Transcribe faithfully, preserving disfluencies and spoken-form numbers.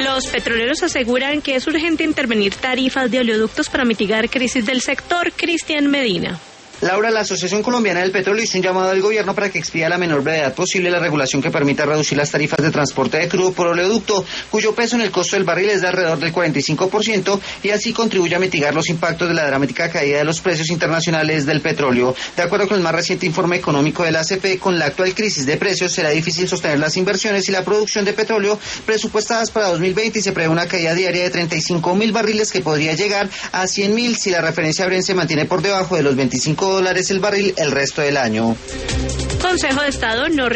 Los petroleros aseguran que es urgente intervenir tarifas de oleoductos para mitigar crisis del sector. Cristian Medina. Laura, la Asociación Colombiana del Petróleo hizo un llamado al gobierno para que expida a la menor brevedad posible la regulación que permita reducir las tarifas de transporte de crudo por oleoducto, cuyo peso en el costo del barril es de alrededor del cuarenta y cinco por ciento, y así contribuye a mitigar los impactos de la dramática caída de los precios internacionales del petróleo. De acuerdo con el más reciente informe económico de la A C P, con la actual crisis de precios será difícil sostener las inversiones y la producción de petróleo presupuestadas para dos mil veinte, y se prevé una caída diaria de treinta y cinco mil barriles que podría llegar a cien mil si la referencia Brent se mantiene por debajo de los veinticinco dólares el barril el resto del año. Consejo de Estado no